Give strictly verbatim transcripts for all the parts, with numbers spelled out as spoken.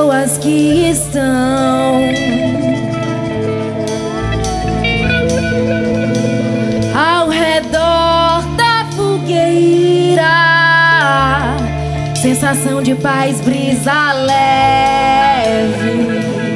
pessoas que estão ao redor da fogueira, sensação de paz, brisa leve.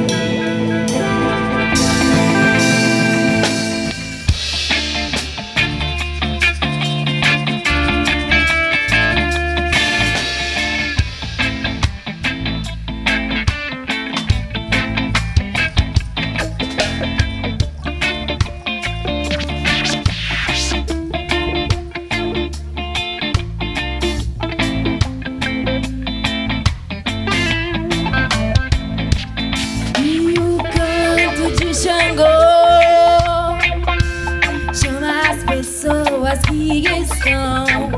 Pessoas que estão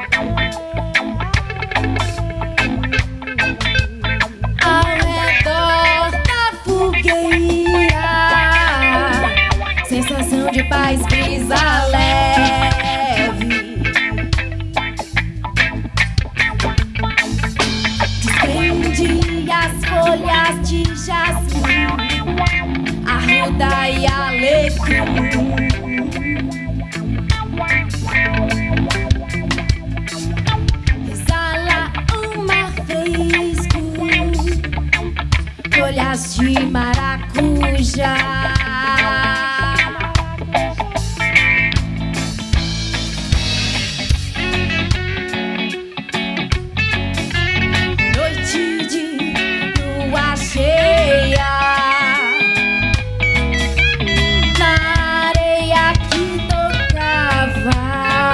ao redor da fogueira, sensação de paz, brisa leve. Desprende as folhas de jasmim, arruda e alecrim. Folhas de maracujá. Noite de lua cheia, na areia que tocava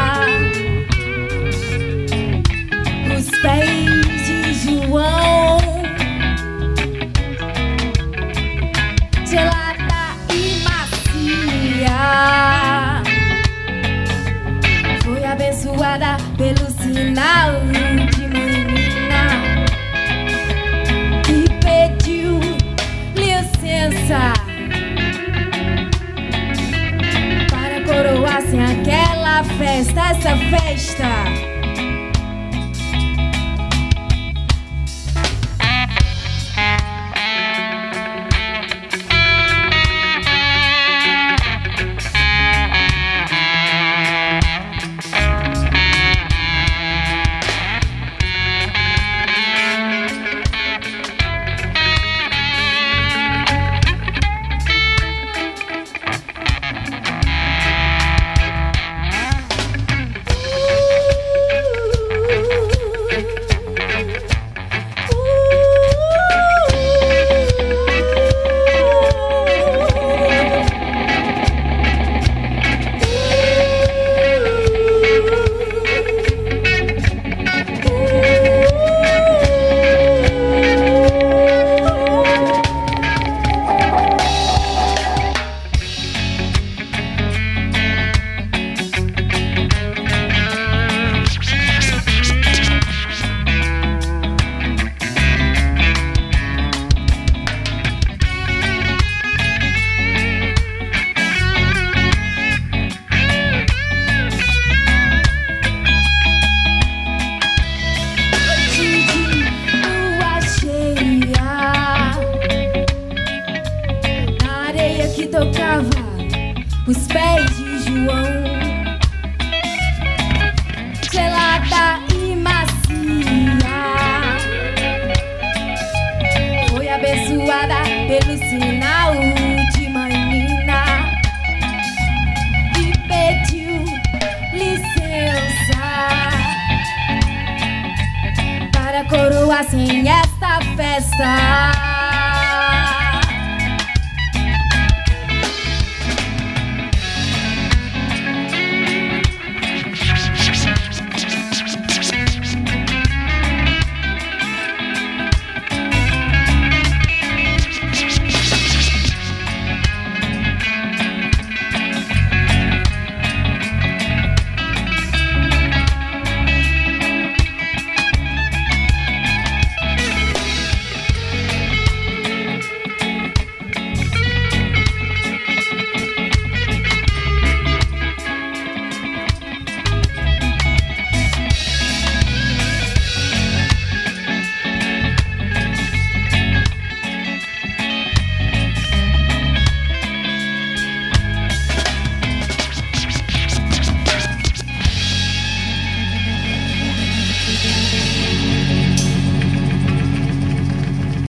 os pés de João, gelada e macia, foi abençoada pelo sinal de menina que pediu licença para coroassem aquela festa, essa festa. Que tocava os pés de João, gelada e macia, foi abençoada pelo sinal de menina e pediu licença para coroar sem esta festa.